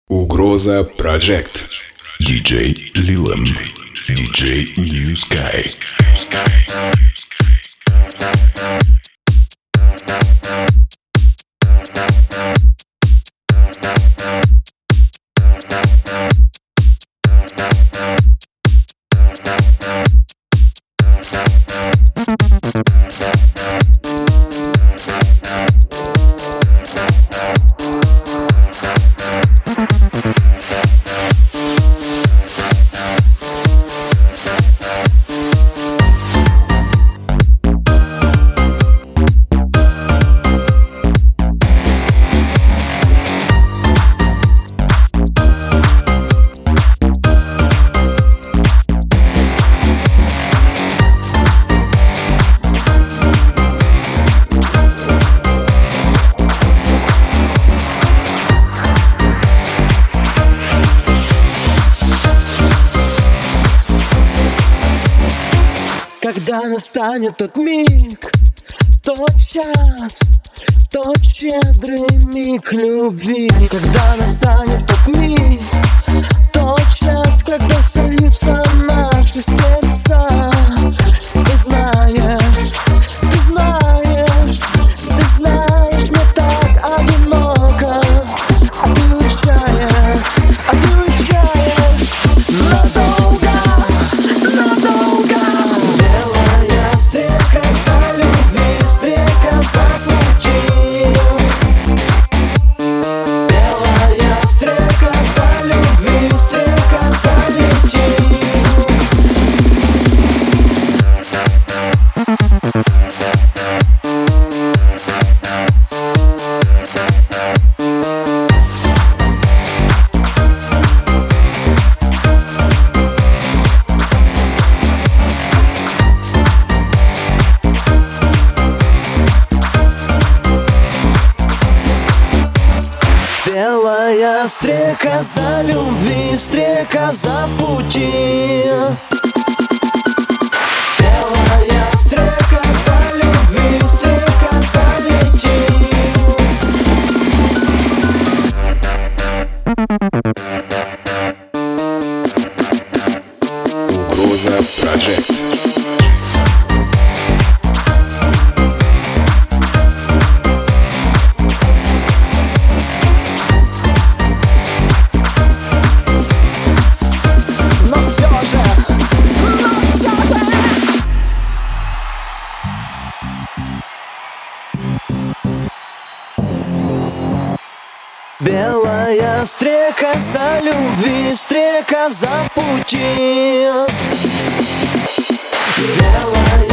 Угроза Project. DJ Lilem, DJ New Sky. Когда настанет тот миг, тот час, тот щедрый миг любви. Когда настанет тот миг, тот час, когда сольются наши сердца. Ты знаешь, ты знаешь, ты знаешь, мне так одиноко. А ты уезжаешь, надолго, надолго. Белая стрекоза любви, стрекоза пути. Белая стрекоза любви, стрекоза лети. Белая стрекоза любви, стрекоза в пути. Белая стрекоза любви, стрекоза лети. Угроза Project. Белая стрекоза любви, стрекоза в пути. Белая